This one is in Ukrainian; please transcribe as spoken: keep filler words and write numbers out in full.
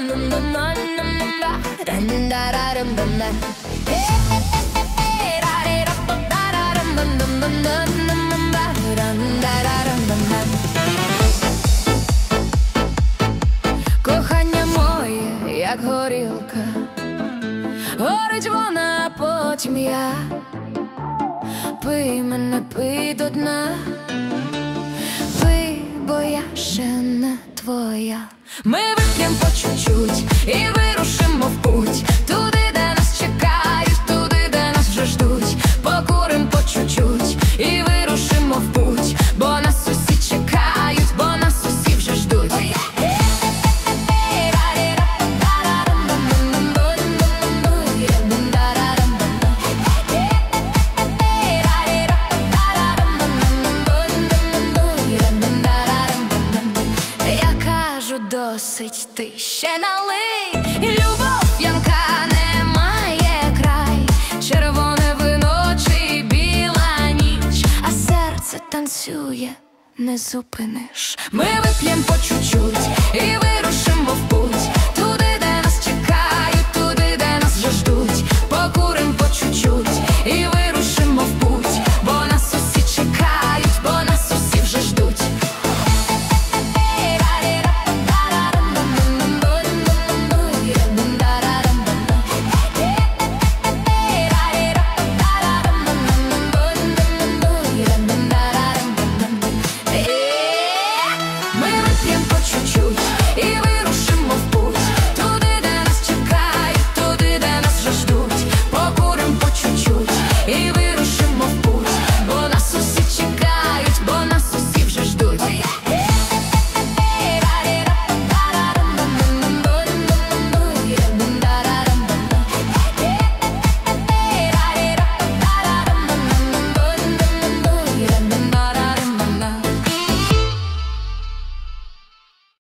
Кохання моє, як горілка, горить вона, потім я. Пий мене, пий до дна, пий, бо я ще не твоя. Ми вип'єм по чуть-чуть і вирушимо в путь, туди, де нас чекають, туди, де нас вже ждуть. Покурим по чуть-чуть і вирушимо в путь, бо нас усі чекають, бо нас усі вже ждуть. Досить, ти ще налий, і любов п'янка не має край. Червоне вино чи біла ніч, а серце танцює, не зупиниш. Ми вип'єм по чуть-чуть і вирушимо в путь, туди, де нас чекають, туди, де нас вже ждуть. Покурим по чуть-чуть і вирушимо